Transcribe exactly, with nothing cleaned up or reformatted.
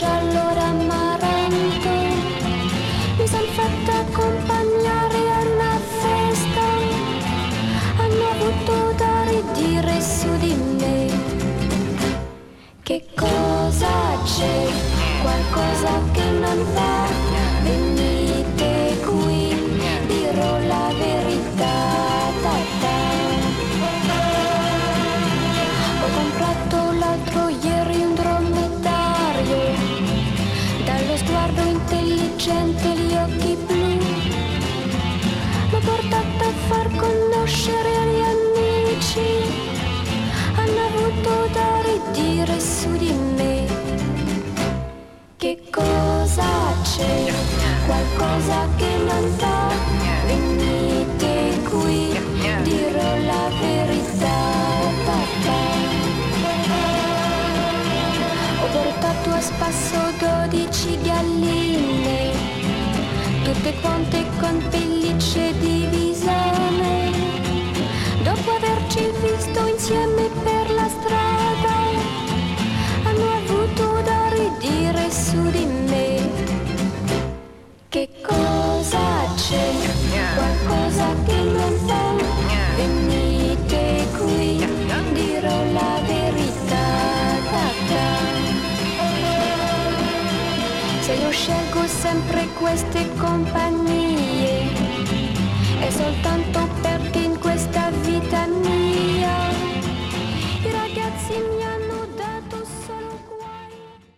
giallo d'amaranto, mi son fatta accompagnare a una festa, hanno avuto da ridire su di me. Che cosa c'è? Qualcosa che non va? Venite qui, dirò la verità. Ta ta. Ho comprato l'altro ieri un dromedario, dallo sguardo intelligente e gli occhi blu, l'ho portato a far conoscere agli amici, hanno avuto da ridire su di me. Che cosa c'è? Qualcosa che non va? Venite qui, dirò la verità. Papà. Ho portato a spasso dodici galline, tutte quante con pellicce di visame. Dopo averci visto insieme per la strada, hanno avuto da ridire su di me. Che cosa c'è? Qualcosa che non va? Venite qui, dirò la verità. Se io scelgo sempre queste compagnie, è soltanto per